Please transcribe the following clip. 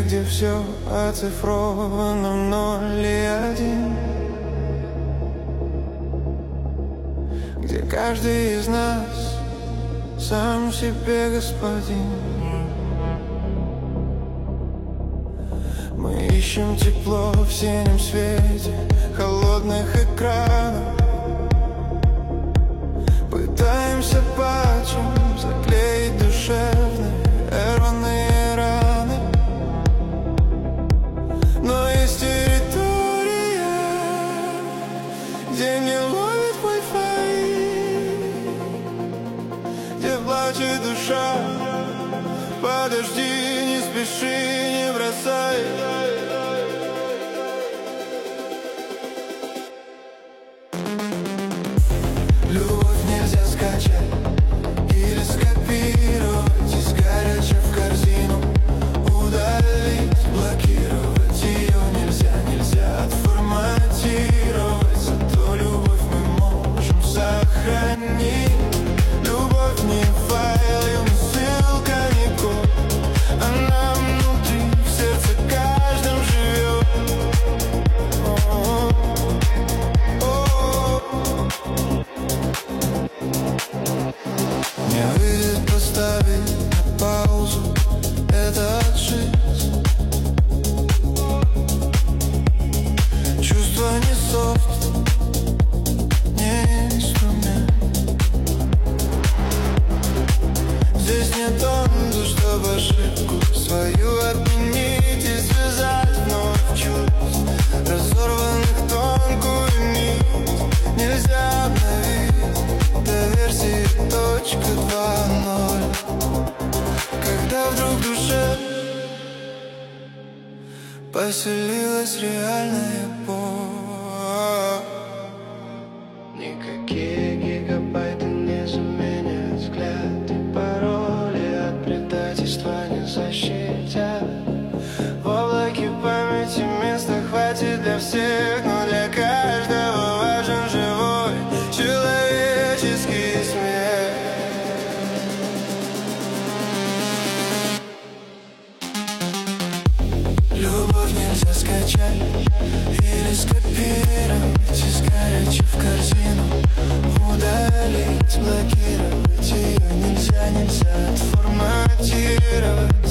где все оцифровано в 0 и 1, где каждый из нас сам себе господин. Мы ищем тепло в синем свете холодных экранов, пытаемся патчем заклеить душевные рваные раны. Но есть территория, где не ловит Wi-Fi, где плачет душа. Подожди, не спеши, не бросай. Любовь нельзя скачать или скопировать из горячей в корзину, удалить, блокировать ее нельзя, нельзя отформатировать. Зато любовь мы можем сохранить. Любовь не файл, не ссылка, не код, она внутри, в сердце каждом живет. Не выйдет поставить на паузу этот жизнь. Чувство не софт, не инструмент. Здесь нет тонко, чтобы ошибку свою отменить и связать вновь чувств, разорванных тонкую нить. Нельзя обновить до версии .2.0, когда вдруг в душе поселилась реальная боль. Никакие гигабайты не заменят взгляд и пароли, от предательства не защитят. В облаке памяти места хватит для всех, но для каждого важен живой человеческий смех. Любовь нельзя скачать или скопировать из горячей в корзину, удалить, блокировать ее нельзя, нельзя отформатировать.